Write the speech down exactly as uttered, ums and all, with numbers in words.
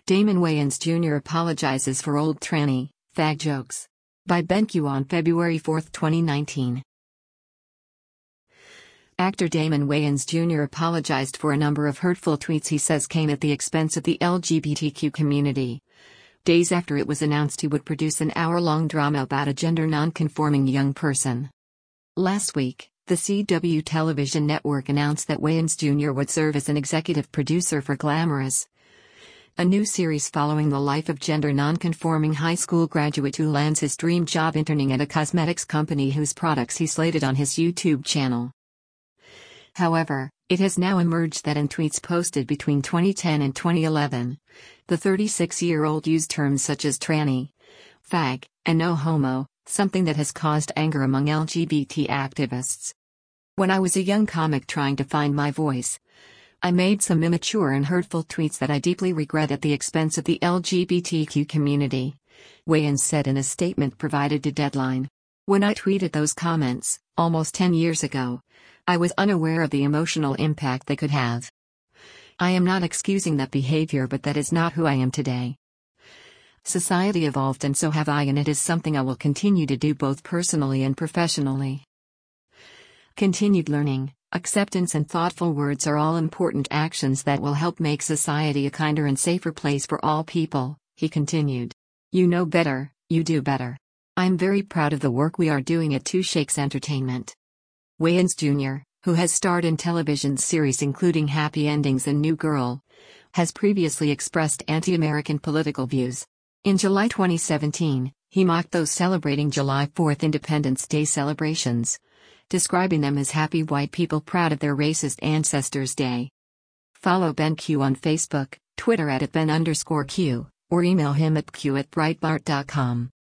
Damon Wayans Junior apologizes for old tranny, fag jokes. By BenQ on February fourth, twenty nineteen. Actor Damon Wayans Junior apologized for a number of hurtful tweets he says came at the expense of the L G B T Q community. Days after it was announced he would produce an hour-long drama about a gender-non-conforming young person. Last week, the C W television network announced that Wayans Junior would serve as an executive producer for Glamorous, a new series following the life of gender-non-conforming high school graduate who lands his dream job interning at a cosmetics company whose products he slated on his YouTube channel. However, it has now emerged that in tweets posted between twenty ten and twenty eleven, the thirty-six-year-old used terms such as tranny, fag, and no homo, something that has caused anger among L G B T activists. When I was a young comic trying to find my voice, I made some immature and hurtful tweets that I deeply regret at the expense of the L G B T Q community, Wayans said in a statement provided to Deadline. When I tweeted those comments, almost ten years ago, I was unaware of the emotional impact they could have. I am not excusing that behavior, but that is not who I am today. Society evolved and so have I, and it is something I will continue to do both personally and professionally. Continued learning, acceptance and thoughtful words are all important actions that will help make society a kinder and safer place for all people, he continued. You know better, you do better. I'm very proud of the work we are doing at Two Shakes Entertainment. Wayans Junior, who has starred in television series including Happy Endings and New Girl, has previously expressed anti-American political views. In July twenty seventeen, he mocked those celebrating July fourth Independence Day celebrations, describing them as happy white people proud of their racist ancestors' day. Follow BenQ on Facebook, Twitter at Ben underscore Q, or email him at q at breitbart dot com.